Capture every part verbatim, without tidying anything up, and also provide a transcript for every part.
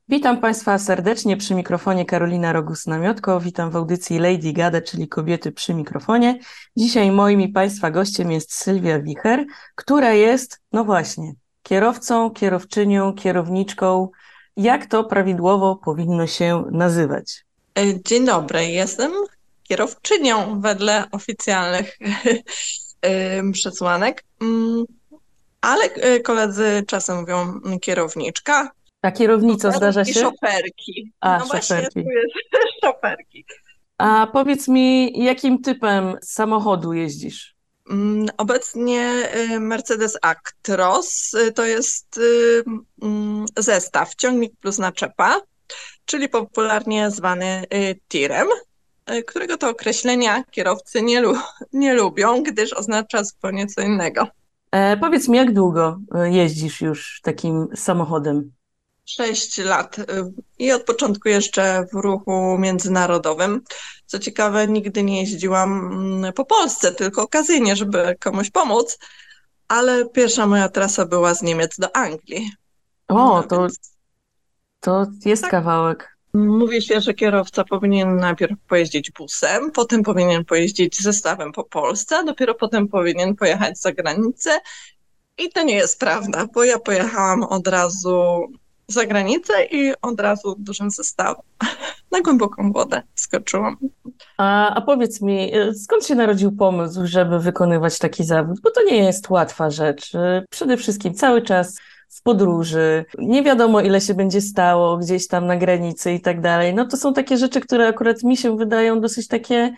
Witam Państwa serdecznie przy mikrofonie Karolina Rogus-Namiotko. Witam w audycji Lady Gada, czyli kobiety przy mikrofonie. Dzisiaj moim i Państwa gościem jest Sylwia Wicher, która jest, no właśnie, kierowcą, kierowczynią, kierowniczką. Jak to prawidłowo powinno się nazywać? Dzień dobry, jestem kierowczynią wedle oficjalnych em, przesłanek, Mm, ale e, koledzy czasem mówią kierowniczka, A kierownica szoferów zdarza i się? szoferki. A, No właśnie, szoferki. tu jest szoferki. A powiedz mi, jakim typem samochodu jeździsz? Mm, Obecnie e, Mercedes Actros e, to jest y, mm, zestaw ciągnik plus naczepa, czyli popularnie zwany y, tirem, y, którego to określenia kierowcy nie, lu nie lubią, gdyż oznacza zupełnie co innego. E, powiedz mi, jak długo e, jeździsz już takim samochodem? Sześć lat y, i od początku jeszcze w ruchu międzynarodowym. Co ciekawe, nigdy nie jeździłam mm, po Polsce, tylko okazyjnie, żeby komuś pomóc, ale pierwsza moja trasa była z Niemiec do Anglii. O, No to, więc to jest tak. kawałek. Mówi się, że kierowca powinien najpierw pojeździć busem, potem powinien pojeździć zestawem po Polsce, a dopiero potem powinien pojechać za granicę. I to nie jest prawda, bo ja pojechałam od razu za granicę i od razu dużym zestawem. Na głęboką wodę skoczyłam. A, a powiedz mi, e, skąd się narodził pomysł, żeby wykonywać taki zawód? Bo to nie jest łatwa rzecz. E, Przede wszystkim cały czas w podróży, nie wiadomo ile się będzie stało gdzieś tam na granicy i tak dalej. No to są takie rzeczy, które akurat mi się wydają dosyć takie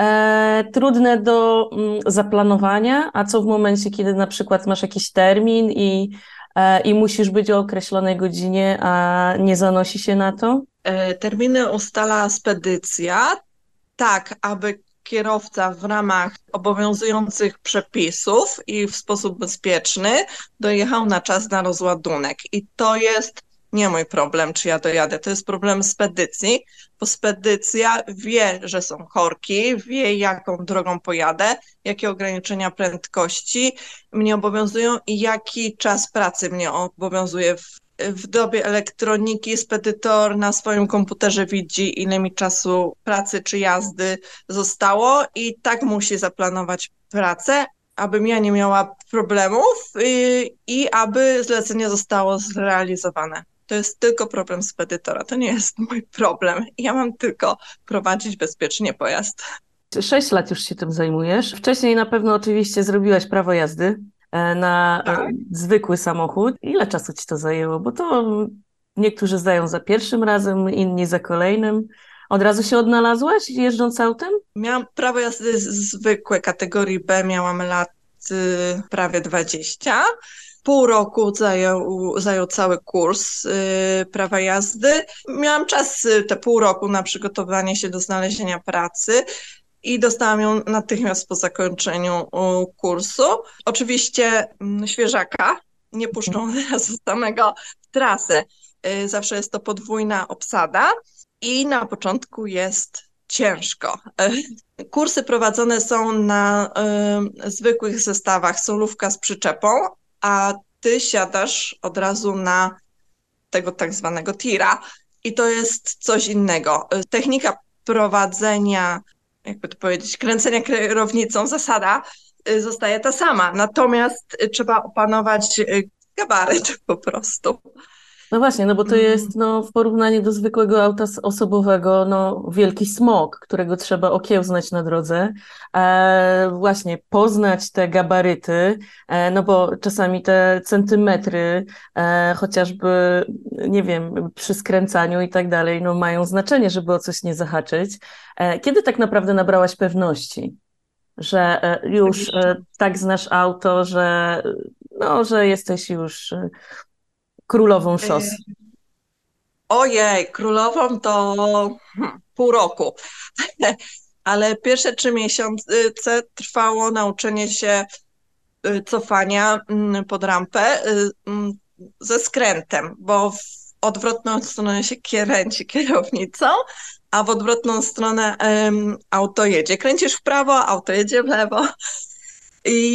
e, trudne do mm, zaplanowania, a co w momencie, kiedy na przykład masz jakiś termin i, e, i musisz być o określonej godzinie, a nie zanosi się na to? E, Terminy ustala spedycja, tak aby kierowca w ramach obowiązujących przepisów i w sposób bezpieczny dojechał na czas na rozładunek. I to jest nie mój problem, czy ja dojadę, to jest problem spedycji, bo spedycja wie, że są korki, wie, jaką drogą pojadę, jakie ograniczenia prędkości mnie obowiązują i jaki czas pracy mnie obowiązuje. W, w dobie elektroniki spedytor na swoim komputerze widzi, ile mi czasu pracy czy jazdy zostało i tak musi zaplanować pracę, abym ja nie miała problemów i, i aby zlecenie zostało zrealizowane. To jest tylko problem spedytora, to nie jest mój problem. Ja mam tylko prowadzić bezpiecznie pojazd. Sześć lat już się tym zajmujesz. Wcześniej na pewno oczywiście zrobiłaś prawo jazdy e, na e, Tak. zwykły samochód. Ile czasu ci to zajęło? Bo to niektórzy zdają za pierwszym razem, inni za kolejnym. Od razu się odnalazłaś jeżdżąc autem? Miałam prawo jazdy z- zwykłe kategorii B, miałam lat y, prawie dwadzieścia. Pół roku zajął, zajął cały kurs y, prawa jazdy. Miałam czas, y, te pół roku na przygotowanie się do znalezienia pracy i dostałam ją natychmiast po zakończeniu y, kursu. Oczywiście mm, świeżaka, nie puszczą od razu samego w trasę. Y, Zawsze jest to podwójna obsada i na początku jest ciężko. Kursy prowadzone są na y, zwykłych zestawach, solówka z przyczepą, a ty siadasz od razu na tego tak zwanego tira i to jest coś innego. Y, Technika prowadzenia, jakby to powiedzieć, kręcenia kierownicą, zasada y, zostaje ta sama, natomiast y, trzeba opanować y, gabaryt po prostu. No właśnie, no bo to Mm. jest no, w porównaniu do zwykłego auta s- osobowego no, wielki smog, którego trzeba okiełznać na drodze. E, właśnie poznać te gabaryty, e, no bo czasami te centymetry, e, chociażby, nie wiem, przy skręcaniu i tak dalej, no mają znaczenie, żeby o coś nie zahaczyć. E, kiedy tak naprawdę nabrałaś pewności, że e, już Tragicznie. e, tak znasz auto, że, no, że jesteś już e, królową szos? Y, Ojej, królową to hmm, pół roku, ale pierwsze trzy miesiące trwało nauczenie się y, cofania mm, pod rampę y, mm, ze skrętem, bo w odwrotną stronę się kręci kierownicą, a w odwrotną stronę em, auto jedzie. Kręcisz w prawo, auto jedzie w lewo. I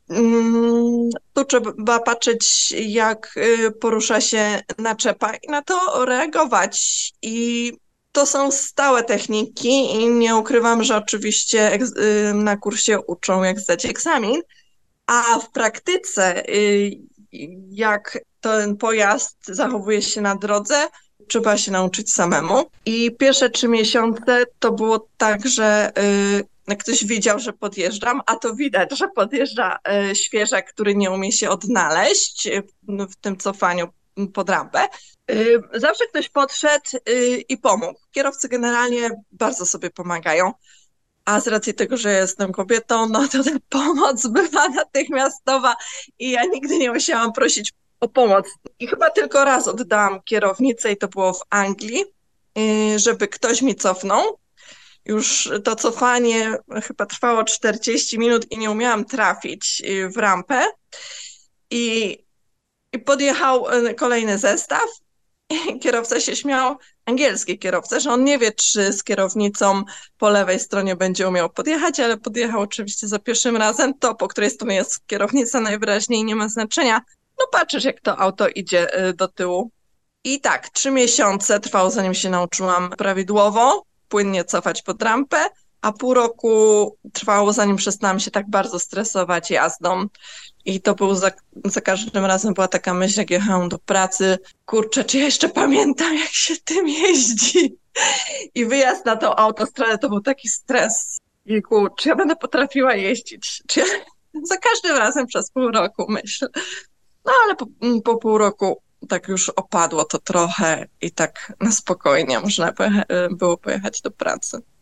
Tu trzeba patrzeć, jak porusza się naczepa i na to reagować. I to są stałe techniki i nie ukrywam, że oczywiście na kursie uczą, jak zdać egzamin, a w praktyce, jak ten pojazd zachowuje się na drodze, trzeba się nauczyć samemu. I pierwsze trzy miesiące to było tak, że jak ktoś widział, że podjeżdżam, a to widać, że podjeżdża świeżak, który nie umie się odnaleźć w tym cofaniu pod rampę. Zawsze ktoś podszedł i pomógł. Kierowcy generalnie bardzo sobie pomagają, a z racji tego, że jestem kobietą, no to ta pomoc bywa natychmiastowa i ja nigdy nie musiałam prosić o pomoc. I chyba tylko raz oddałam kierownicę i to było w Anglii, żeby ktoś mi cofnął. Już to cofanie chyba trwało czterdzieści minut i nie umiałam trafić w rampę. I, i podjechał kolejny zestaw. I kierowca się śmiał, angielski kierowca, że on nie wie, czy z kierownicą po lewej stronie będzie umiał podjechać, ale podjechał oczywiście za pierwszym razem. To, po której stronie jest kierownica, najwyraźniej nie ma znaczenia. No patrzysz, jak to auto idzie do tyłu. I tak, trzy miesiące trwało, zanim się nauczyłam prawidłowo, płynnie cofać pod rampę, a pół roku trwało, zanim przestałam się tak bardzo stresować jazdą. I to był za, za każdym razem była taka myśl, jak jechałam do pracy, kurczę, czy ja jeszcze pamiętam, jak się tym jeździ? I wyjazd na tą autostradę to był taki stres. Jejku, czy ja będę potrafiła jeździć? Czy ja... Za każdym razem przez pół roku myślę. No ale po, po pół roku tak już opadło to trochę i tak na spokojnie można pojecha- było pojechać do pracy.